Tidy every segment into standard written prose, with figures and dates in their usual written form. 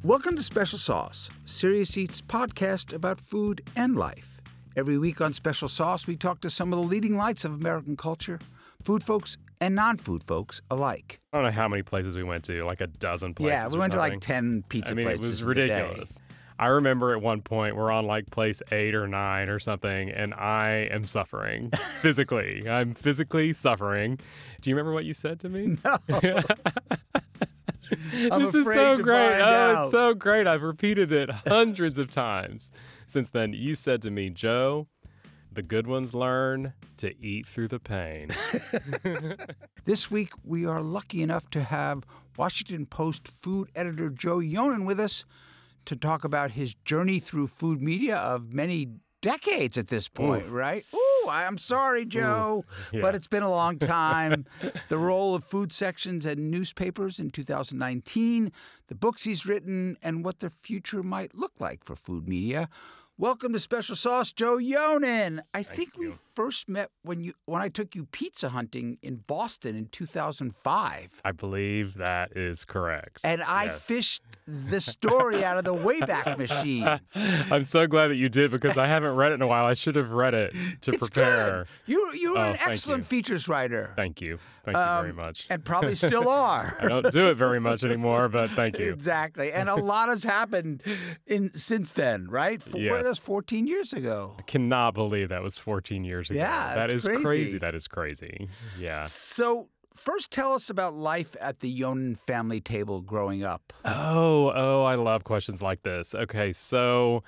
Welcome to Special Sauce, Serious Eats podcast about food and life. Every week on Special Sauce, we talk to some of the leading lights of American culture, food folks and non-food folks alike. I don't know how many places we went to, like a dozen places. Yeah, we went to like 10 pizza places. It was ridiculous. I remember at one point we're on like place 8 or 9 or something, and I am suffering physically. I'm physically suffering. Do you remember what you said to me? No. This is so great. Oh, it's so great. I've repeated it hundreds of times since then. You said to me, Joe, the good ones learn to eat through the pain. This week, we are lucky enough to have Washington Post food editor Joe Yonan with us to talk about his journey through food media of many decades at this point, right? Ooh, I'm sorry, Joe, but it's been a long time. The role of food sections and newspapers in 2019, the books he's written, and what the future might look like for food media. Welcome to Special Sauce, Joe Yonan. I think we first met when I took you pizza hunting in Boston in 2005. I believe that is correct. And I fished the story out of the Wayback Machine. I'm so glad that you did because I haven't read it in a while. I should have read it to prepare. Good. You were an excellent features writer. Thank you. Thank you very much. And probably still are. I don't do it very much anymore, but thank you. Exactly. And a lot has happened since then, right? Yes. That was 14 years ago. I cannot believe that was 14 years ago. Yeah, that is crazy. That is crazy. Yeah. So first tell us about life at the Yonan family table growing up. Oh, I love questions like this. Okay, so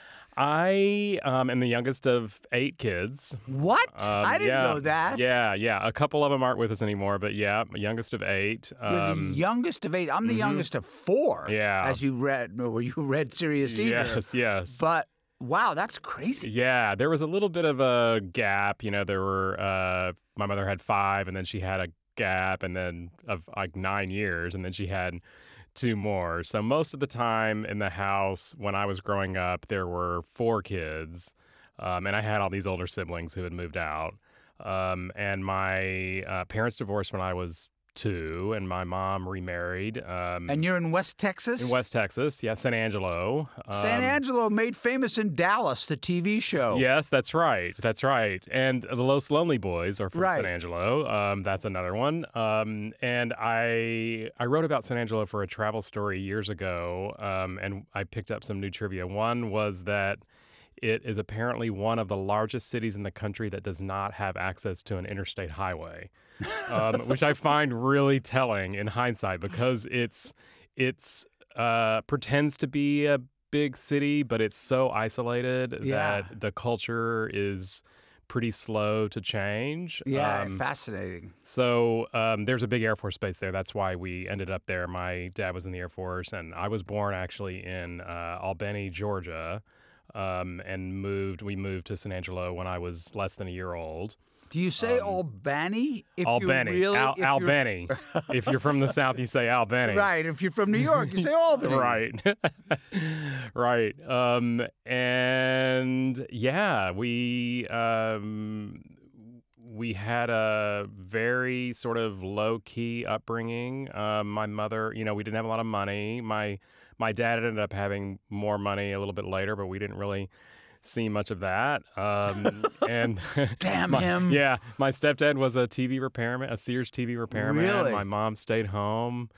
I am the youngest of 8 kids. What? I didn't know that. Yeah. A couple of them aren't with us anymore, but yeah, youngest of 8. You're the youngest of 8. I'm the youngest of 4. Yeah. As you read Serious Eater. Yes. But wow, that's crazy. Yeah, there was a little bit of a gap. You know, there were my mother had 5, and then she had a gap, and then of like 9 years, and then she had 2 more. So most of the time in the house when I was growing up, there were 4 kids, and I had all these older siblings who had moved out. And my parents divorced when I was 2, and my mom remarried. And you're in West Texas? In West Texas, yeah, San Angelo. San Angelo, made famous in Dallas, the TV show. Yes, that's right. And the Los Lonely Boys are from San Angelo. That's another one. And I wrote about San Angelo for a travel story years ago, and I picked up some new trivia. One was that it is apparently one of the largest cities in the country that does not have access to an interstate highway, which I find really telling in hindsight because it's pretends to be a big city, but it's so isolated that the culture is pretty slow to change. Yeah, fascinating. So there's a big Air Force base there. That's why we ended up there. My dad was in the Air Force, and I was born actually in Albany, Georgia. And we moved to San Angelo when I was less than a year old. Do you say Albany? Albany. Albany. If you're from the South, you say Albany. Right. If you're from New York, you say Albany. Right. Right. And yeah, we had a very sort of low-key upbringing. My mother, we didn't have a lot of money. My dad ended up having more money a little bit later, but we didn't really see much of that. And damn him. Yeah, my stepdad was a Sears TV repairman. Really? My mom stayed home.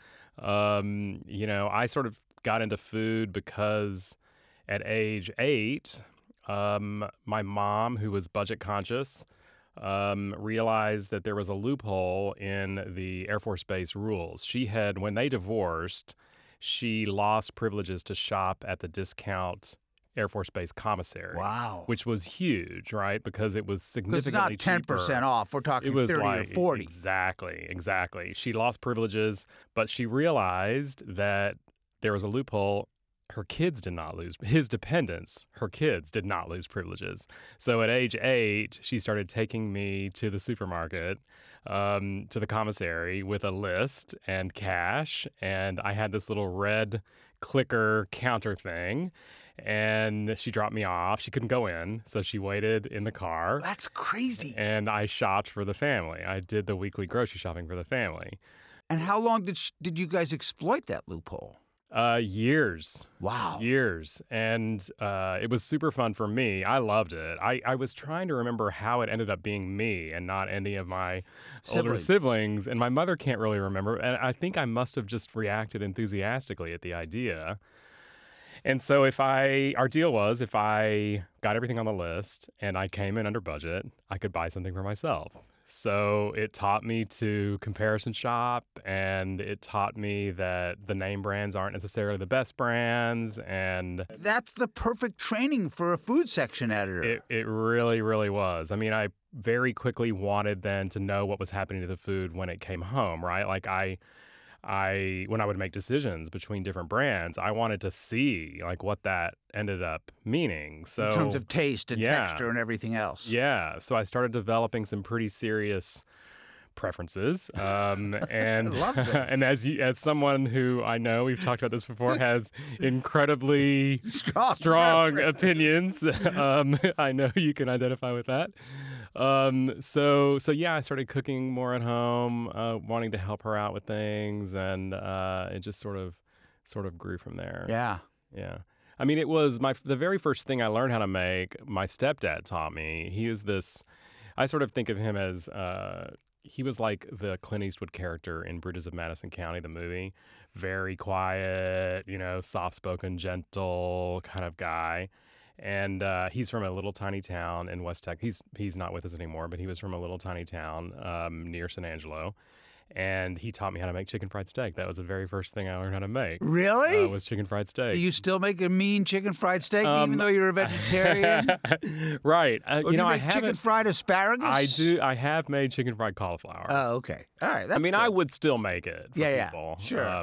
I sort of got into food because at age 8, my mom, who was budget conscious, realized that there was a loophole in the Air Force Base rules. When they divorced, she lost privileges to shop at the discount Air Force Base commissary. Wow. Which was huge, right? Because it was significantly cheaper. It's not 10% off. We're talking 30 or 40. Exactly. She lost privileges, but she realized that there was a loophole. Her kids did not lose. His dependents, her kids, did not lose privileges. So at age 8, she started taking me to the supermarket, to the commissary with a list and cash. And I had this little red clicker counter thing. And she dropped me off. She couldn't go in, so she waited in the car. That's crazy. And I shopped for the family. I did the weekly grocery shopping for the family. And how long did you guys exploit that loophole? Years. Wow. Years. And it was super fun for me. I loved it. I was trying to remember how it ended up being me and not any of my older siblings. And my mother can't really remember. And I think I must have just reacted enthusiastically at the idea. And so our deal was if I got everything on the list and I came in under budget, I could buy something for myself. So it taught me to comparison shop, and it taught me that the name brands aren't necessarily the best brands. And that's the perfect training for a food section editor. It really, really was. I mean, I very quickly wanted then to know what was happening to the food when it came home, right? Like when I would make decisions between different brands, I wanted to see like what that ended up meaning. So in terms of taste and texture and everything else. Yeah. So I started developing some pretty serious preferences. And I love this. And as someone who I know, we've talked about this before, has incredibly strong opinions. I know you can identify with that. So yeah, I started cooking more at home, wanting to help her out with things, and it just sort of grew from there. Yeah. Yeah. I mean, it was the very first thing I learned how to make. My stepdad taught me. He is this. I sort of think of him as he was like the Clint Eastwood character in Bridges of Madison County, the movie. Very quiet, soft-spoken, gentle kind of guy. And he's from a little tiny town in West Texas. He's not with us anymore, but he was from a little tiny town near San Angelo. And he taught me how to make chicken fried steak. That was the very first thing I learned how to make. Really? Was chicken fried steak. Do you still make a mean chicken fried steak even though you're a vegetarian? Right. Or do you make chicken fried asparagus? I do. I have made chicken fried cauliflower. Oh, okay. All right. That's good. I would still make it for people. Sure.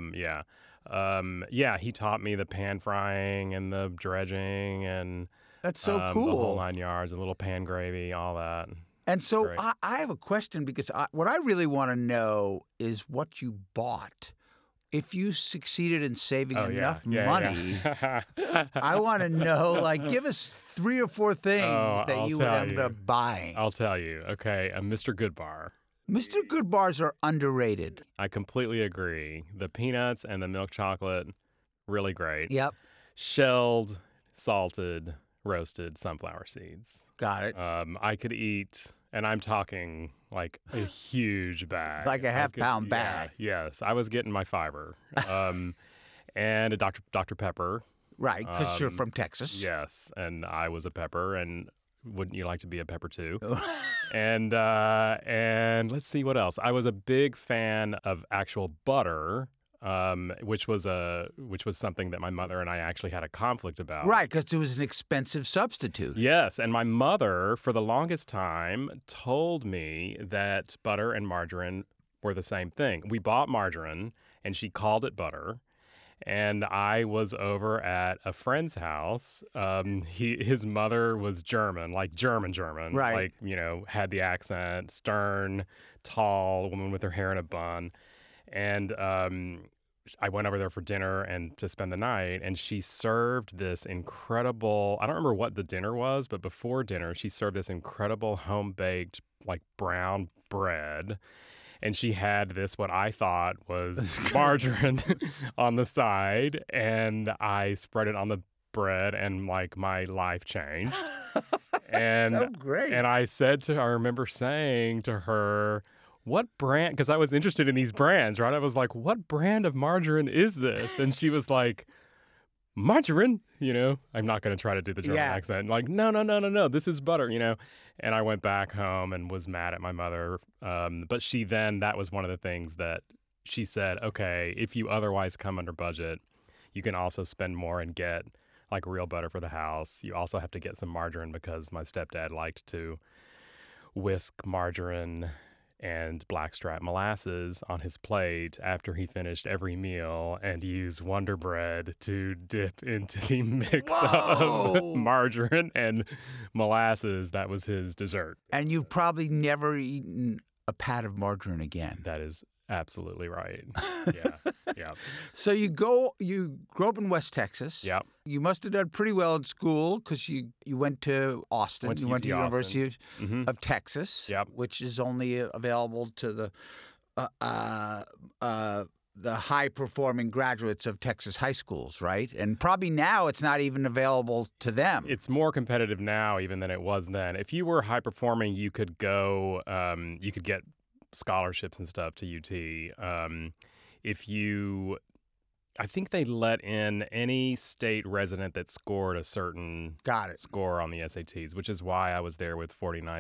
Yeah, he taught me the pan frying and the dredging and that's so cool. The whole 9 yards, a little pan gravy, all that. And so I have a question because what I really want to know is what you bought. If you succeeded in saving enough money, I want to know, like, give us 3 or 4 things that you would end up buying. I'll tell you. Okay, a Mr. Goodbar. Mr. Goodbars are underrated. I completely agree. The peanuts and the milk chocolate, really great. Yep. Shelled, salted, roasted sunflower seeds. Got it. I could eat, and I'm talking like a huge bag. Like a half-pound bag. Yeah, yes, I was getting my fiber. And a Dr. Pepper. Right, because you're from Texas. Yes, and I was a pepper, and wouldn't you like to be a pepper too? And let's see what else. I was a big fan of actual butter. Which was something that my mother and I actually had a conflict about. Right, because it was an expensive substitute. Yes, and my mother, for the longest time, told me that butter and margarine were the same thing. We bought margarine, and she called it butter. And I was over at a friend's house. His mother was German, like German, right? Like had the accent, stern, tall woman with her hair in a bun. And I went over there for dinner and to spend the night, and she served this incredible, I don't remember what the dinner was, but before dinner, she served this incredible home-baked, like, brown bread. And she had this, what I thought was margarine on the side, and I spread it on the bread, and, like, my life changed. And, so great. And I remember saying to her, what brand, because I was interested in these brands, right? I was like, what brand of margarine is this? And she was like, margarine? I'm not going to try to do the German accent. Like, no, this is butter, And I went back home and was mad at my mother. But that was one of the things that she said, okay, if you otherwise come under budget, you can also spend more and get like real butter for the house. You also have to get some margarine because my stepdad liked to whisk margarine and blackstrap molasses on his plate after he finished every meal and use Wonder Bread to dip into the mix of margarine and molasses. That was his dessert. And you've probably never eaten a pat of margarine again. That is absolutely right. Yeah. So you grew up in West Texas. Yeah. You must have done pretty well in school because you went to Austin. You went to the University of Texas, yep. which is only available to the high-performing graduates of Texas high schools, right? And probably now it's not even available to them. It's more competitive now even than it was then. If you were high performing, you could go, you could get scholarships and stuff to UT. If you, I think they let in any state resident that scored a certain Got it. score on the SATs, which is why I was there with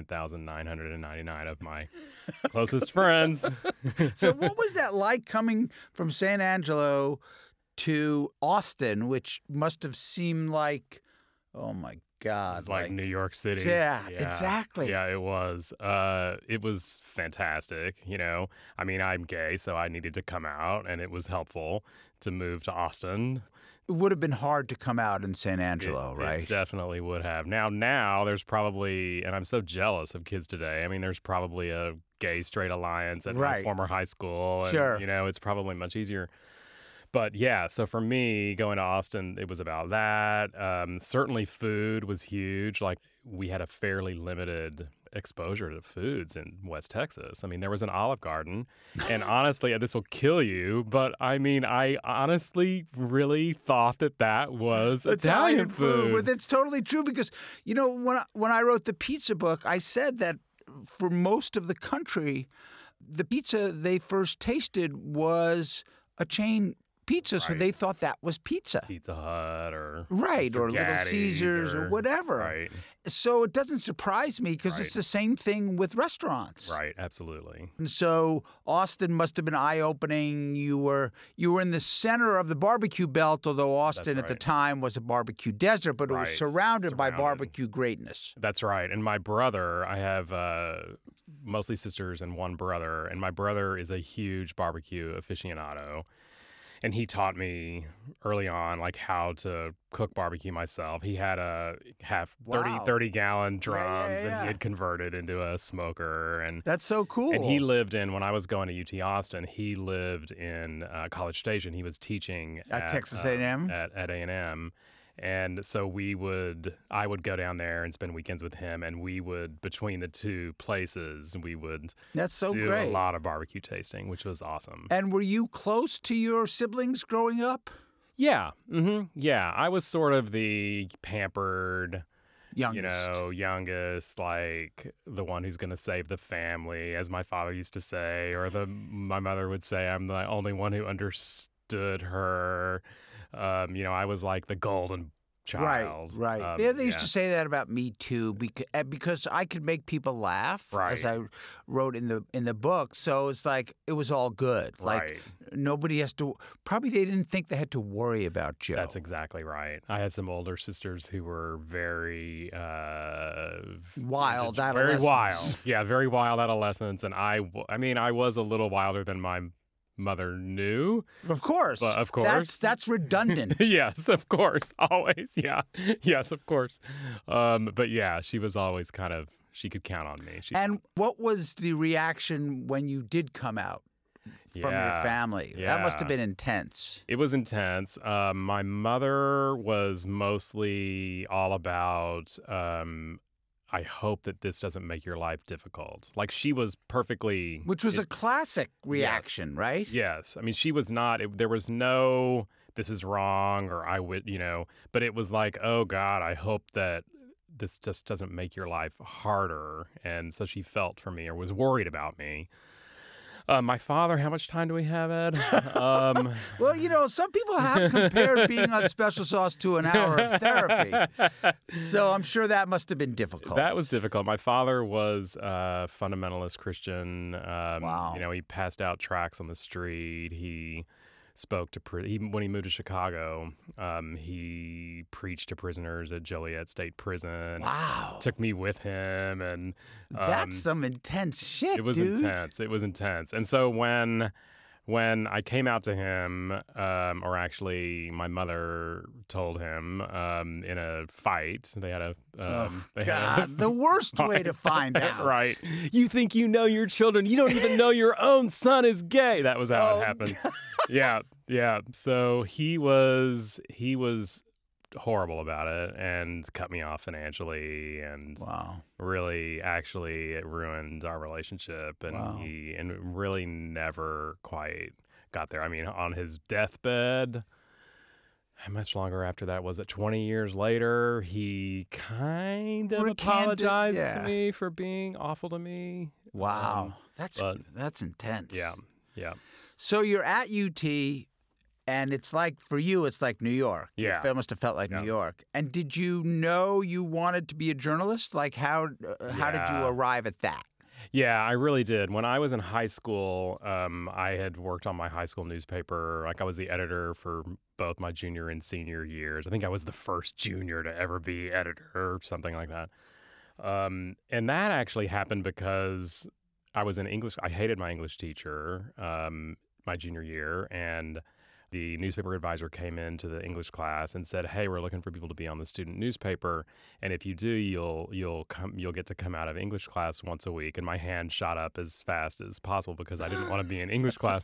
49,999 of my closest friends. So what was that like coming from San Angelo to Austin, which must have seemed like, oh my God, Like New York City. Yeah, exactly. Yeah, it was. It was fantastic. You know, I mean, I'm gay, so I needed to come out, and it was helpful to move to Austin. It would have been hard to come out in San Angelo, right? It definitely would have. Now there's probably, and I'm so jealous of kids today. I mean, there's probably a gay straight alliance at my former high school. And, Sure. you know, it's probably much easier. But yeah, so for me, going to Austin, it was about that. Certainly food was huge. Like, we had a fairly limited exposure to foods in West Texas. I mean, there was an Olive Garden. And honestly, this will kill you, but I mean, I honestly really thought that was Italian food. But that's totally true because, you know, when I wrote the pizza book, I said that for most of the country, the pizza they first tasted was a chain pizza, so they thought that was pizza. Pizza Hut or or Little Caesars or whatever. Right. So it doesn't surprise me because it's the same thing with restaurants. Right, absolutely. And so Austin must have been eye-opening. You were in the center of the barbecue belt, although Austin at the time was a barbecue desert, but it was surrounded by barbecue greatness. That's right. And my brother, I have mostly sisters and one brother, and my brother is a huge barbecue aficionado. And he taught me early on, like, how to cook barbecue myself. He had a 30-gallon drums that he had converted into a smoker. And that's so cool. And he lived when I was going to UT Austin, he lived in College Station. He was teaching at Texas A&M? At A&M. And so I would go down there and spend weekends with him, and we would, between the two places, we would do a lot of barbecue tasting, which was awesome. And were you close to your siblings growing up? Yeah. Mm-hmm. Yeah. I was sort of the pampered, youngest, like the one who's going to save the family, as my father used to say, or my mother would say I'm the only one who understood her. I was like the golden child. Right. They used to say that about me too, because I could make people laugh, as I wrote in the book. So it's like it was all good. Like nobody has to. Probably they didn't think they had to worry about Joe. That's exactly right. I had some older sisters who were very wild adolescents. Very wild. Yeah, very wild adolescents, and I was a little wilder than my mother knew. Of course. But of course. That's redundant. Yes, of course. Always. Yeah. Yes, of course. But yeah, she was always she could count on me. And what was the reaction when you did come out from your family? Yeah. That must have been intense. It was intense. My mother was mostly all about, I hope that this doesn't make your life difficult. Like, she was perfectly... Which was a classic reaction, right? Yes. I mean, she was not... there was no, this is wrong, or I would, But it was like, oh, God, I hope that this just doesn't make your life harder. And so she felt for me, or was worried about me. My father, how much time do we have, Ed? Well, some people have compared being on Special Sauce to an hour of therapy. So I'm sure that must have been difficult. That was difficult. My father was a fundamentalist Christian. Wow. He passed out tracts on the street. He spoke to when he moved to Chicago, he preached to prisoners at Joliet State Prison. Wow. Took me with him, and that's some intense shit. It was intense. It was intense. And so when I came out to him, or actually my mother told him in a fight, they had the worst way to find out. Right. You think you know your children. You don't even know your own son is gay. That was how it happened. God. Yeah. So he was horrible about it and cut me off financially, and really, actually, it ruined our relationship, and he really never quite got there. I mean, on his deathbed, how much longer after that was it? 20 years later, he kind of apologized to me for being awful to me. Wow. That's intense. Yeah. Yeah. So you're at UT, and it's like, for you, it's like New York. Yeah. It must have felt like New York. And did you know you wanted to be a journalist? Like, how did you arrive at that? Yeah, I really did. When I was in high school, I had worked on my high school newspaper. Like, I was the editor for both my junior and senior years. I think I was the first junior to ever be editor or something like that. And that actually happened because I was in English. I hated my English teacher my junior year, and the newspaper advisor came into the English class and said, "Hey, we're looking for people to be on the student newspaper, and if you do, you'll get to come out of English class once a week." And my hand shot up as fast as possible because I didn't want to be in English class.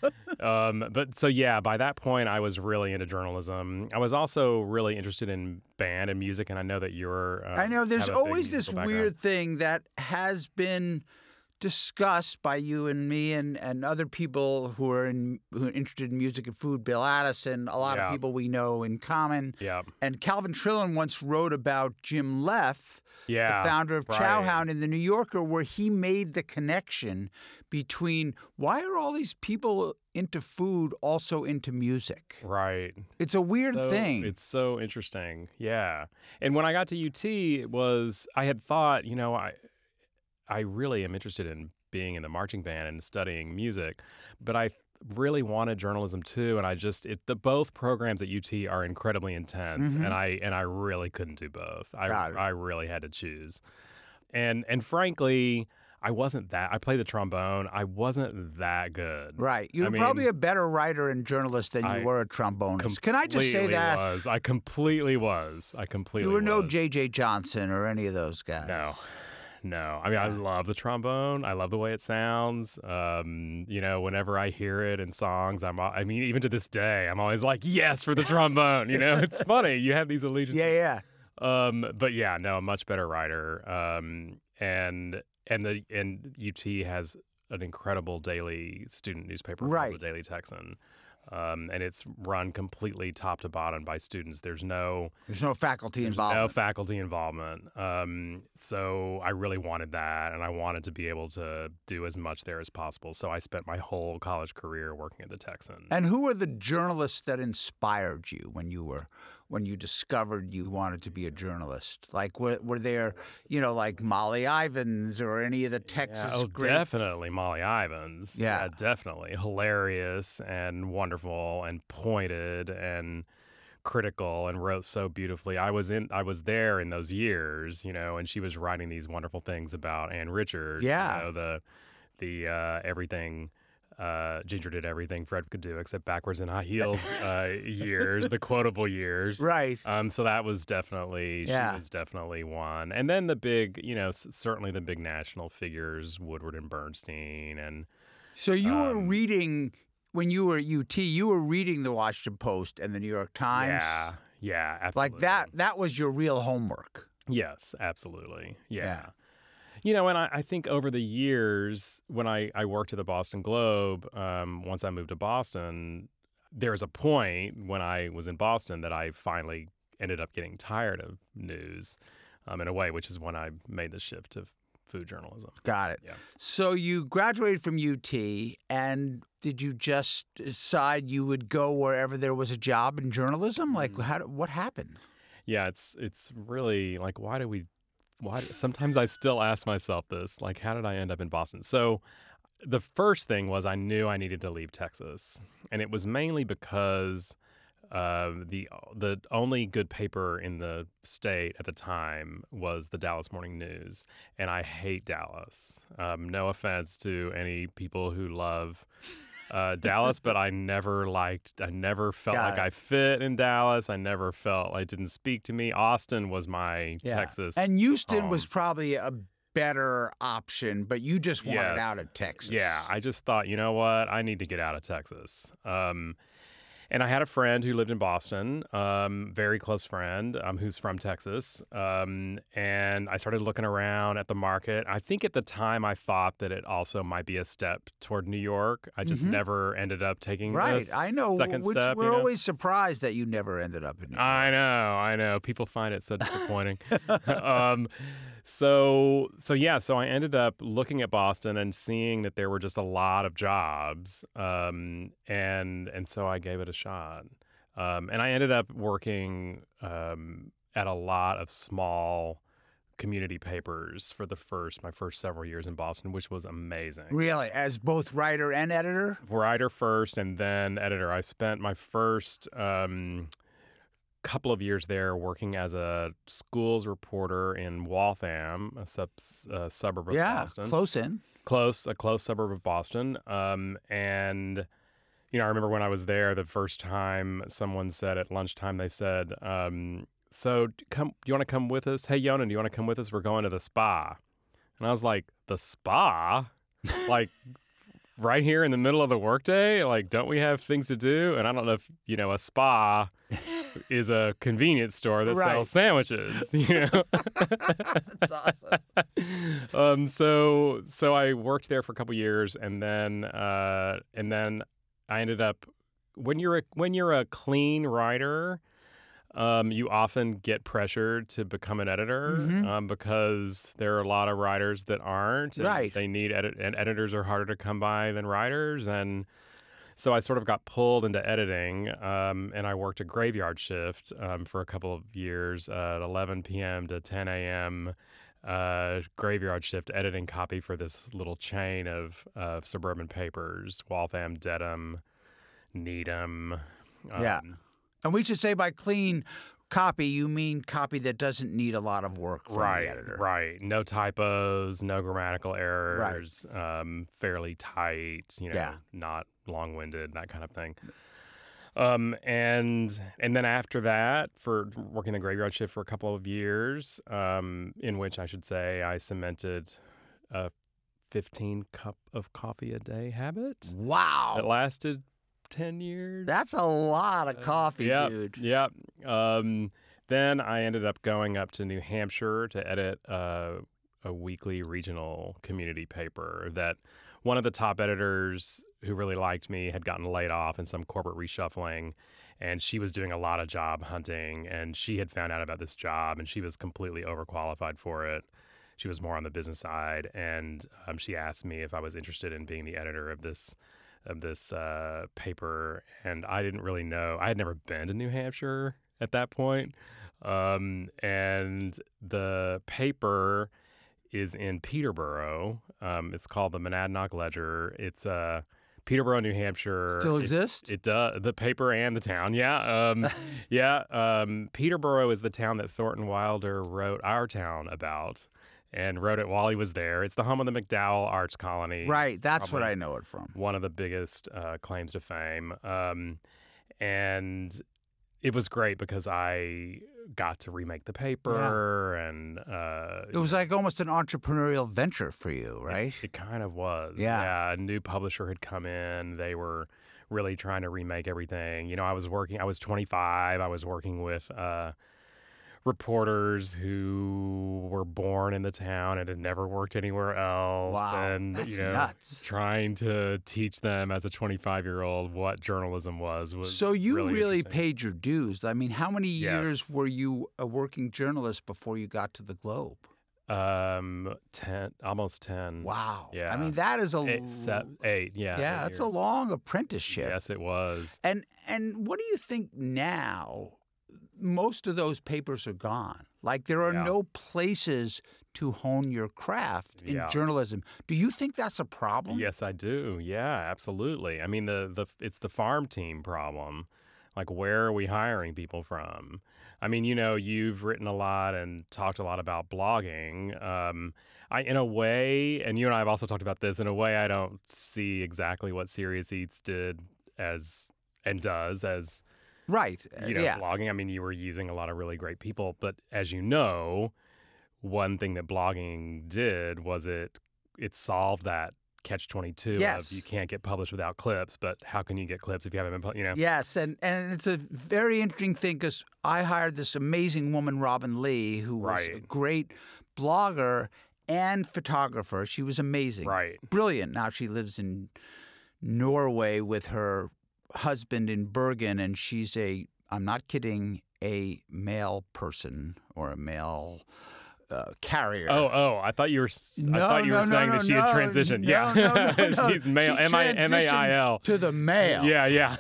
But so yeah, by that point, I was really into journalism. I was also really interested in band and music, and I know that you're. I know there's always this weird thing that has been discussed by you and me and other people who are interested in music and food. Bill Addison, a lot of people we know in common. Yeah. And Calvin Trillin once wrote about Jim Leff, the founder of Chowhound in the New Yorker, where he made the connection between why are all these people into food also into music? Right. It's a weird thing. It's so interesting. Yeah. And when I got to UT, I had thought, I really am interested in being in the marching band and studying music, but I really wanted journalism too. And both programs at UT are incredibly intense, and I really couldn't do both. I really had to choose. And frankly, I played the trombone. I wasn't that good. Right. You were probably a better writer and journalist than you were a trombonist. Can I just say that? I completely was. You were no J.J. Johnson or any of those guys. No. I mean, I love the trombone. I love the way it sounds. Whenever I hear it in songs, even to this day, I'm always like, yes, for the trombone. It's funny. You have these allegiances. Yeah. But yeah, no, a much better writer. And UT has an incredible daily student newspaper called the Daily Texan. And it's run completely top to bottom by students. There's no faculty involvement. No faculty involvement. So I really wanted that, and I wanted to be able to do as much there as possible. So I spent my whole college career working at the Texan. And who are the journalists that inspired you when you discovered you wanted to be a journalist? Like, were there, like Molly Ivins or any of the Texas great... Definitely Molly Ivins. Yeah, definitely. Hilarious and wonderful and pointed and critical and wrote so beautifully. I was there in those years, and she was writing these wonderful things about Ann Richards. Yeah. The everything... Ginger did everything Fred could do except backwards in high heels years, the quotable years. Right. So that was definitely, she was definitely one. And then the big, certainly the big national figures, Woodward and Bernstein. And so you were reading, when you were at UT, you were reading the Washington Post and the New York Times. Yeah, absolutely. Like that was your real homework. Yes, absolutely. Yeah. And I think over the years, when I worked at the Boston Globe, once I moved to Boston, there was a point when I was in Boston that I finally ended up getting tired of news in a way, which is when I made the shift to food journalism. Got it. Yeah. So you graduated from UT, and did you just decide you would go wherever there was a job in journalism? Like, what happened? Yeah, it's really like, why sometimes I still ask myself this, like, how did I end up in Boston? So the first thing was I knew I needed to leave Texas. And it was mainly because the only good paper in the state at the time was the Dallas Morning News. And I hate Dallas. No offense to any people who love Dallas, but I never felt like I fit in Dallas. I never felt it didn't speak to me. Austin was my Texas. And Houston was probably a better option, but you just wanted out of Texas. Yeah, I just thought, you know what? I need to get out of Texas. And I had a friend who lived in Boston, very close friend, who's from Texas. And I started looking around at the market. I think at the time I thought that it also might be a step toward New York. I just never ended up taking Right. the I know. second Which step. we're always surprised that you never ended up in New York. I know. People find it so disappointing. So I ended up looking at Boston and seeing that there were just a lot of jobs, and so I gave it a shot. And I ended up working at a lot of small community papers for my first several years in Boston, which was amazing. Really? As both writer and editor? Writer first and then editor. I spent my first couple of years there working as a schools reporter in Waltham, a suburb of Boston. Close in. A close suburb of Boston. And, I remember when I was there the first time someone said at lunchtime, they said, so do you want to come with us? Hey, Yonan, do you want to come with us? We're going to the spa. And I was like, the spa? Like, right here in the middle of the workday? Like, don't we have things to do? And I don't know if, a spa is a convenience store that sells sandwiches, That's awesome. So I worked there for a couple years, and then I ended up when you're a clean writer, you often get pressured to become an editor because there are a lot of writers that aren't. And they need and editors are harder to come by than writers. And so I sort of got pulled into editing, and I worked a graveyard shift for a couple of years at 11 p.m. to 10 a.m. Graveyard shift editing copy for this little chain of suburban papers, Waltham, Dedham, Needham. And we should say by clean copy, you mean copy that doesn't need a lot of work from the editor. Right. No typos, no grammatical errors, fairly tight, not long-winded, that kind of thing. And then after that, for working the graveyard shift for a couple of years, in which I should say I cemented a 15 cup of coffee a day habit. Wow. It lasted 10 years. That's a lot of coffee, dude. Yep. Then I ended up going up to New Hampshire to edit a weekly regional community paper that one of the top editors who really liked me had gotten laid off in some corporate reshuffling, and she was doing a lot of job hunting, and she had found out about this job, and she was completely overqualified for it. She was more on the business side, and she asked me if I was interested in being the editor of this paper, and I didn't really know. I had never been to New Hampshire at that point, and the paper is in Peterborough. It's called the Monadnock Ledger. It's Peterborough, New Hampshire. Still exists? It does. The paper and the town, Peterborough is the town that Thornton Wilder wrote Our Town about, and wrote it while he was there. It's the home of the MacDowell Arts Colony. Right, that's what I know it from. One of the biggest claims to fame. And it was great because I got to remake the paper, and it was like almost an entrepreneurial venture for you, right? It kind of was. Yeah. A new publisher had come in. They were really trying to remake everything. I was 25. I was working with reporters who were born in the town and had never worked anywhere else. Wow, and that's nuts. Trying to teach them as a 25-year-old what journalism was so you really paid your dues. I mean, how many years were you a working journalist before you got to the Globe? 10, almost 10. Wow. Yeah. I mean, that is eight. Yeah. Yeah, that's a long apprenticeship. Yes, it was. And what do you think now? Most of those papers are gone. Like, there are no places to hone your craft in journalism. Do you think that's a problem? Yes, I do. Yeah, absolutely. I mean, it's the farm team problem. Like, where are we hiring people from? I mean, you've written a lot and talked a lot about blogging. In a way, and you and I have also talked about this, in a way I don't see exactly what Serious Eats did does as right. Blogging. I mean, you were using a lot of really great people, but as you know, one thing that blogging did was it solved that catch-22 Yes. of you can't get published without clips, but how can you get clips if you haven't been, Yes, and it's a very interesting thing because I hired this amazing woman, Robin Lee, who was a Right. great blogger and photographer. She was amazing. Right. Brilliant. Now she lives in Norway with her husband in Bergen, and she's I'm not kidding, a male person or a male carrier. Oh! I thought you were. No, I thought you were no, saying no, that she no, had transitioned. no, Yeah, no. she's male. She M-I-M-A-I-L. transitioned to the male. Yeah.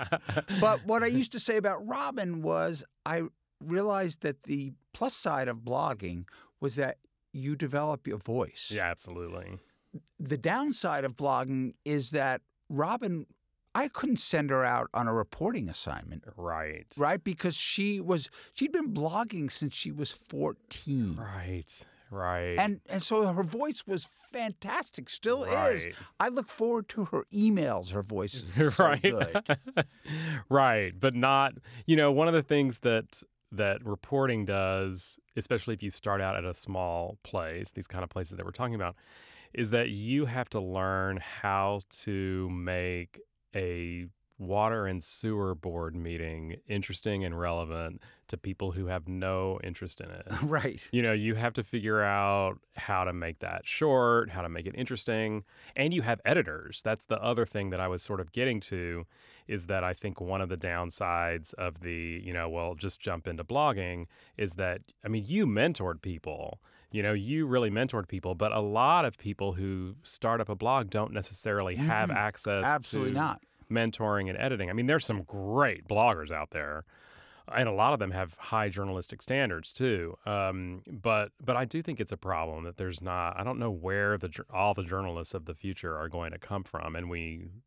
But what I used to say about Robin was I realized that the plus side of blogging was that you develop your voice. Yeah, absolutely. The downside of blogging is that Robin, I couldn't send her out on a reporting assignment. Right. Because she'd been blogging since she was 14. Right. And so her voice was fantastic, still is. Right. I look forward to her emails. Her voice is so good. Right. But not, one of the things that reporting does, especially if you start out at a small place, these kind of places that we're talking about, is that you have to learn how to make a water and sewer board meeting interesting and relevant to people who have no interest in it. Right. You have to figure out how to make that short, how to make it interesting. And you have editors. That's the other thing that I was sort of getting to, is that I think one of the downsides of the, just jump into blogging is that, you mentored people. You really mentored people, but a lot of people who start up a blog don't necessarily have access Absolutely to not. mentoring and editing. There's some great bloggers out there, and a lot of them have high journalistic standards too. But I do think it's a problem that there's not. I don't know where all the journalists of the future are going to come from, and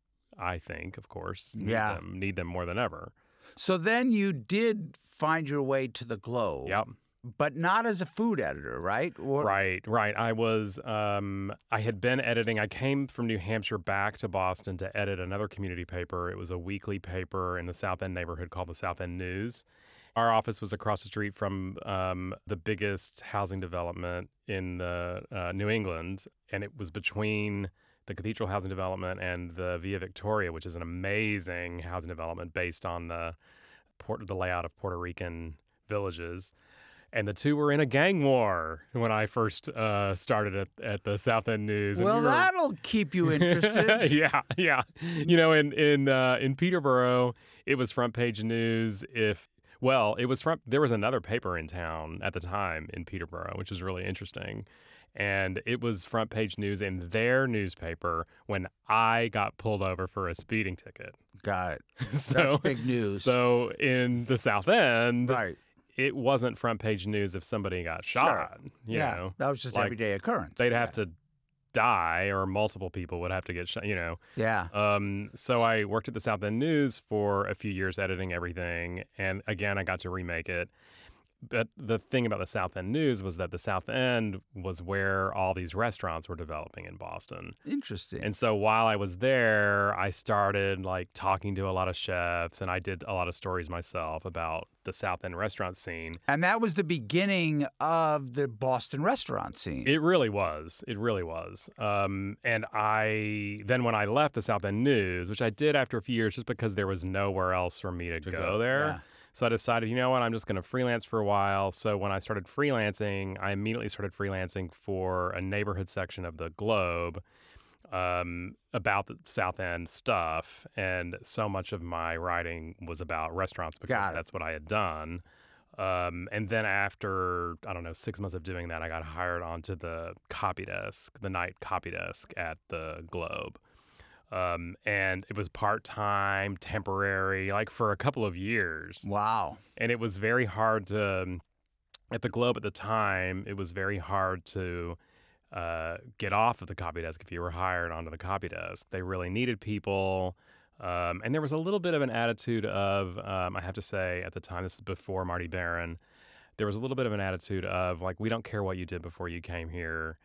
I think, of course, need them more than ever. So then you did find your way to the Globe. Yep. But not as a food editor, right? Right. I was, I had been editing. I came from New Hampshire back to Boston to edit another community paper. It was a weekly paper in the South End neighborhood called the South End News. Our office was across the street from the biggest housing development in New England, and it was between the Cathedral Housing Development and the Via Victoria, which is an amazing housing development based on the layout of Puerto Rican villages. And the two were in a gang war when I first started at the South End News. Well, that'll keep you interested. Yeah. In Peterborough, it was front page news. There was another paper in town at the time in Peterborough, which was really interesting. And it was front page news in their newspaper when I got pulled over for a speeding ticket. Got it. So, that's big news. So in the South End, right. It wasn't front page news if somebody got shot. Sure. That was just an everyday occurrence. They'd have to die, or multiple people would have to get shot. Yeah. So I worked at the South End News for a few years, editing everything, and again, I got to remake it. But the thing about the South End News was that the South End was where all these restaurants were developing in Boston. Interesting. And so while I was there, I started talking to a lot of chefs, and I did a lot of stories myself about the South End restaurant scene. And that was the beginning of the Boston restaurant scene. It really was. And then when I left the South End News, which I did after a few years just because there was nowhere else for me to go there. Yeah. So I decided, I'm just going to freelance for a while. So when I started freelancing, I immediately started freelancing for a neighborhood section of the Globe about the South End stuff. And so much of my writing was about restaurants because that's what I had done. And then after, 6 months of doing that, I got hired onto the copy desk, the night copy desk at the Globe. And it was part-time, temporary, for a couple of years. Wow. And it was very hard at the Globe at the time, it was very hard to get off of the copy desk if you were hired onto the copy desk. They really needed people. And there was a little bit of an attitude of, I have to say, at the time, this is before Marty Baron, there was a little bit of an attitude of, we don't care what you did before you came here.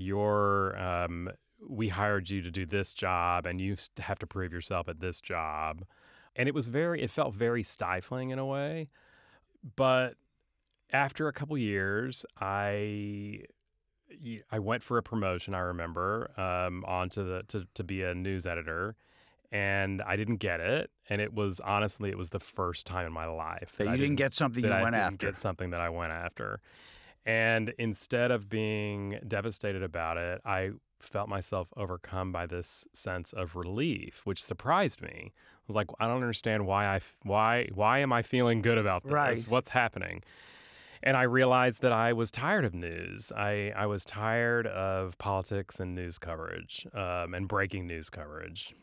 We hired you to do this job, and you have to prove yourself at this job. And it felt very stifling in a way. But after a couple years, I went for a promotion, I remember, on to be a news editor, and I didn't get it. And it was the first time in my life That you didn't get something you went after. Get something that I went after. And instead of being devastated about it, I felt myself overcome by this sense of relief, which surprised me. I was like, I don't understand why am I feeling good about this? Right. What's happening? And I realized that I was tired of news. I was tired of politics and news coverage, and breaking news coverage.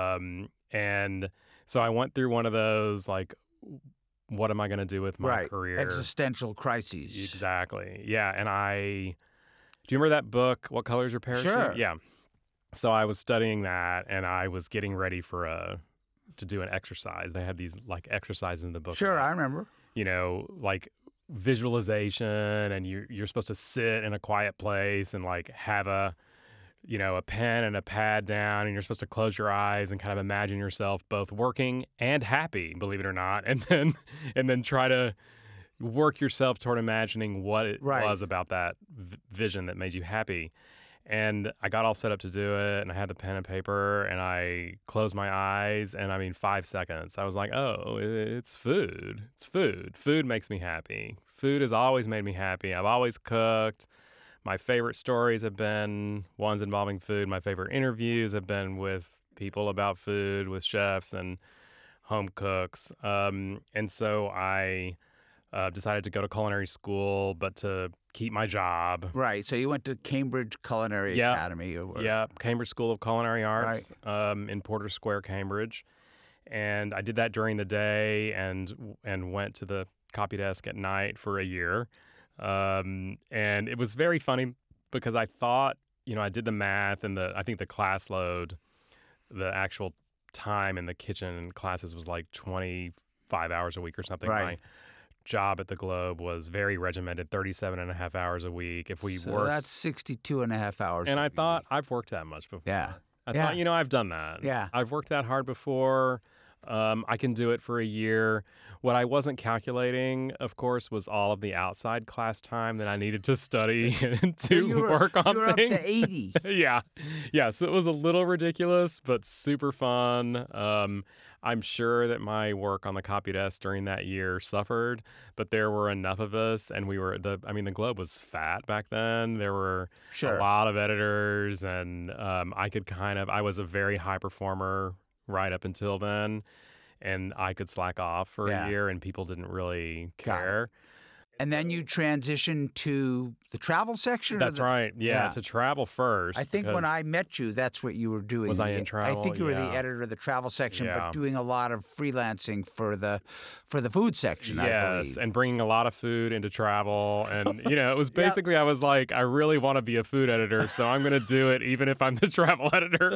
And so I went through one of those, like, what am I going to do with my career? Existential crises. Exactly. Yeah. And do you remember that book, What Color Is Your Parachute? Sure. Yeah. So I was studying that, and I was getting ready to do an exercise. They had these like exercises in the book. Sure, I remember. Like visualization, and you're supposed to sit in a quiet place and like have a pen and a pad down, and you're supposed to close your eyes and kind of imagine yourself both working and happy, believe it or not, and then try to work yourself toward imagining what it was about that vision that made you happy. And I got all set up to do it, and I had the pen and paper, and I closed my eyes, and 5 seconds, I was like, oh, it's food. It's food. Food makes me happy. Food has always made me happy. I've always cooked. My favorite stories have been ones involving food. My favorite interviews have been with people about food, with chefs and home cooks. And so I decided to go to culinary school, but to keep my job. Right. So you went to Cambridge Culinary Academy. Yeah, Cambridge School of Culinary Arts in Porter Square, Cambridge. And I did that during the day and went to the copy desk at night for a year. And it was very funny because I thought, I did the math, and I think the class load, the actual time in the kitchen classes was like 25 hours a week or something. Right. My job at the Globe was very regimented, 37 and a half hours a week. If we so worked, that's 62 and a half hours. And I thought, I've worked that much before. Yeah. I thought, I've done that. Yeah. I've worked that hard before. I can do it for a year. What I wasn't calculating, of course, was all of the outside class time that I needed to study and work on you were things. Up to 80. Yeah. So it was a little ridiculous, but super fun. I'm sure that my work on the copy desk during that year suffered, but there were enough of us, and the Globe was fat back then. There were a lot of editors, and I was a very high performer right up until then, and I could slack off for a year, and people didn't really care. And then you transitioned to the travel section? That's right. Yeah, to travel first. I think when I met you, that's what you were doing. Was I in travel? I think you were the editor of the travel section, but doing a lot of freelancing for the food section, I believe. Yes, and bringing a lot of food into travel. And, it was basically, I was like, I really want to be a food editor, so I'm going to do it even if I'm the travel editor.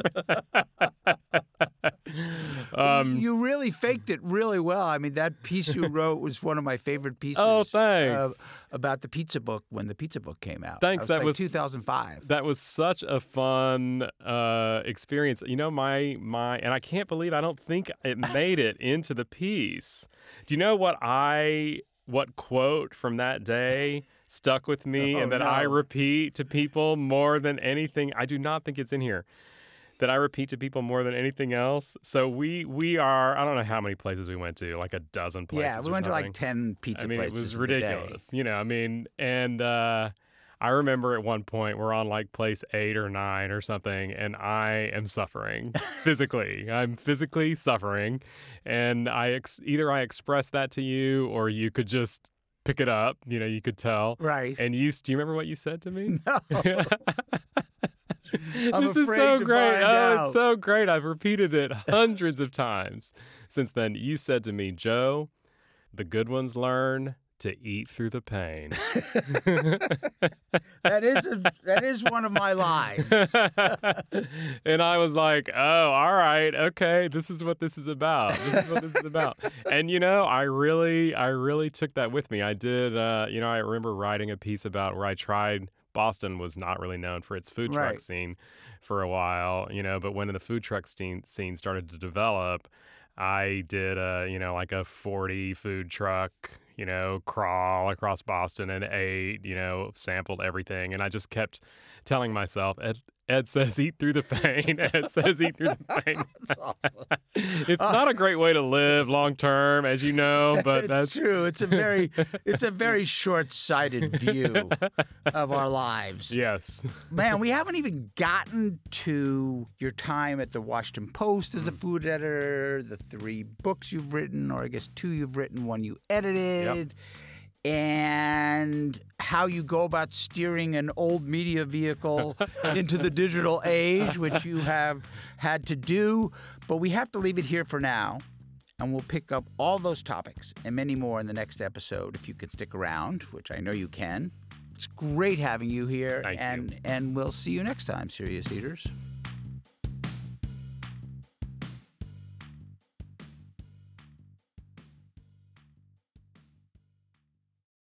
You really faked it really well. That piece you wrote was one of my favorite pieces. Oh, thanks. About the pizza book when the pizza book came out. Thanks. That was 2005. That was such a fun experience. And I can't believe I don't think it made it into the piece. Do you know what quote from that day stuck with me I repeat to people more than anything? I do not think it's in here. That I repeat to people more than anything else. So we are, I don't know how many places we went to, like a dozen places. Yeah, we went to like 10 pizza places. It was ridiculous, and I remember at one point we're on like place 8 or 9 or something, and I am suffering physically. I'm physically suffering, and either I express that to you, or you could just pick it up, you could tell. Right. And do you remember what you said to me? No. This is so great. It's so great. I've repeated it hundreds of times since then. You said to me, Joe, the good ones learn to eat through the pain. That is one of my lies. And I was like, oh, all right, okay, this is what this is about. And I really took that with me. I did. I remember writing a piece about where I tried. Boston was not really known for its food truck scene for a while, but when the food truck scene started to develop, I did like a 40 food truck, crawl across Boston and ate, sampled everything. And I just kept telling myself, Ed says eat through the pain. Ed says eat through the pain. That's awesome. It's not a great way to live long term, as you know, but that's true. It's a very short-sighted view of our lives. Yes. Man, we haven't even gotten to your time at the Washington Post as a food editor, the 3 books you've written, or I guess 2 you've written, 1 you edited. Yep. And how you go about steering an old media vehicle into the digital age, which you have had to do. But we have to leave it here for now, and we'll pick up all those topics and many more in the next episode if you can stick around, which I know you can. It's great having you here, Thank you. And we'll see you next time, Serious Eaters.